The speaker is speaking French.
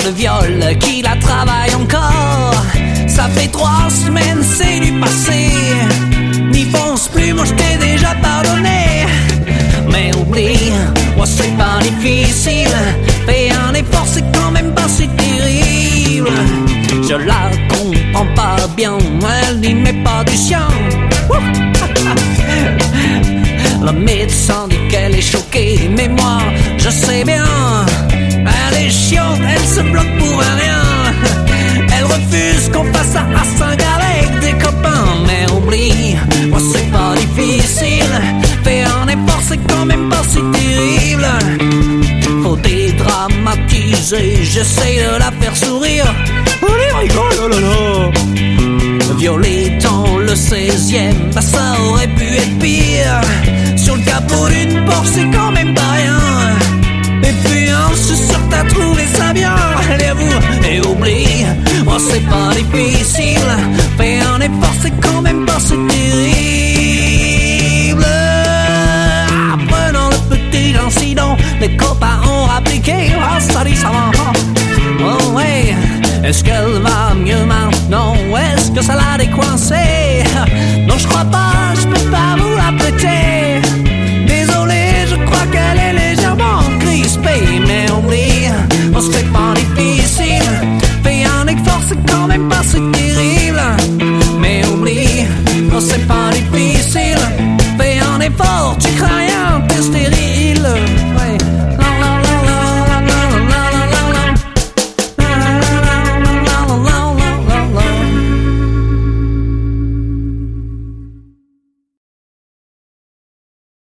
le viol, qui la travaille encore. Ça fait 3 semaines, c'est du passé. N'y pense plus, moi je t'ai déjà pardonné. Mais oublie, moi c'est pas difficile. Fais un effort, c'est quand même pas si terrible. Je la comprends pas bien, elle n'y met pas du sien. Le médecin dit qu'elle est choquée, mais moi je sais bien. Elle est chiante, elle se bloque pour rien. Elle refuse qu'on fasse ça à 5 avec des copains. Mais oublie, moi c'est pas difficile. Fais un effort, c'est quand même pas si terrible. Faut dédramatiser, j'essaie de la faire sourire. Allez, rigole, oh là là. Violer dans le 16e, bah ça aurait pu être pire. Sur le capot d'une Porsche, c'est quand même pas rien. Et puis je suis sûr que t'as trouvé ça bien. Allez à vous, et oublie, moi c'est pas difficile. Fais un effort, c'est quand même pas si terrible. Prenant le petit incident, les copains ont appliqué. Ah, ça dit ça va. Oh ouais, est-ce qu'elle va mieux maintenant? Ou est-ce que ça l'a décoincé? Non, je crois pas, je peux pas vous la prêter. Désolé, je crois qu'elle est légèrement crispée. Mais oublie, oh, c'est pas difficile. Fais un effort, c'est quand même pas si terrible.